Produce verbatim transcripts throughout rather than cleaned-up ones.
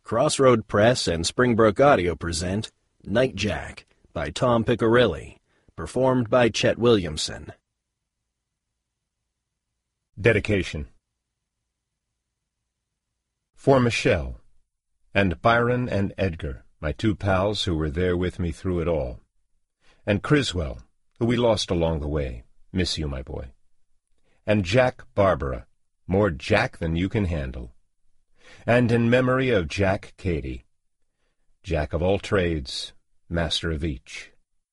Crossroad Press and Springbrook Audio present Night Jack by Tom Piccirilli, performed by Chet Williamson. Dedication. For Michelle, and Byron and Edgar, my two pals who were there with me through it all, and Criswell, who we lost along the way, miss you, my boy, and Jack Barbara, more Jack than you can handle, and in memory of Jack Cady, Jack of all trades, master of each.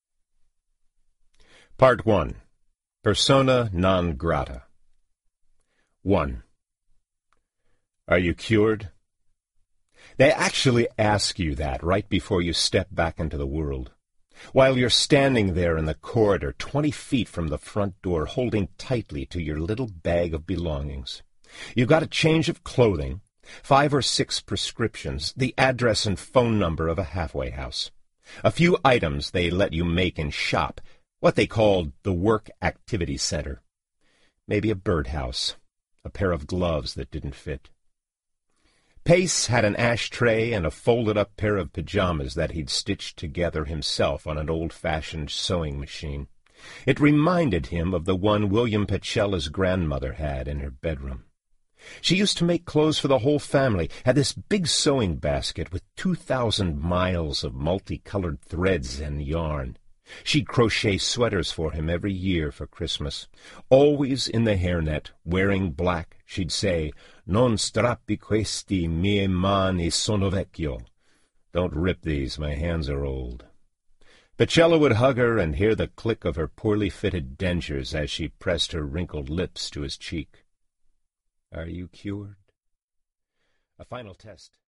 Part one. Persona non grata. One. Are you cured? They actually ask you that right before you step back into the world. While you're standing there in the corridor, twenty feet from the front door, holding tightly to your little bag of belongings. You've got a change of clothing, five or six prescriptions, the address and phone number of a halfway house, a few items they let you make in shop, what they called the Work Activity Center, maybe a birdhouse, a pair of gloves that didn't fit. Pace had an ashtray and a folded-up pair of pajamas that he'd stitched together himself on an old-fashioned sewing machine. It reminded him of the one William Pechella's grandmother had in her bedroom. She used to make clothes for the whole family, had this big sewing basket with two thousand miles of multicolored threads and yarn. She'd crochet sweaters for him every year for Christmas. Always in the hairnet, wearing black, she'd say, "Non strappi questi, mie mani sono vecchio." Don't rip these, my hands are old. Pechella would hug her and hear the click of her poorly fitted dentures as she pressed her wrinkled lips to his cheek. Are you cured? A final test.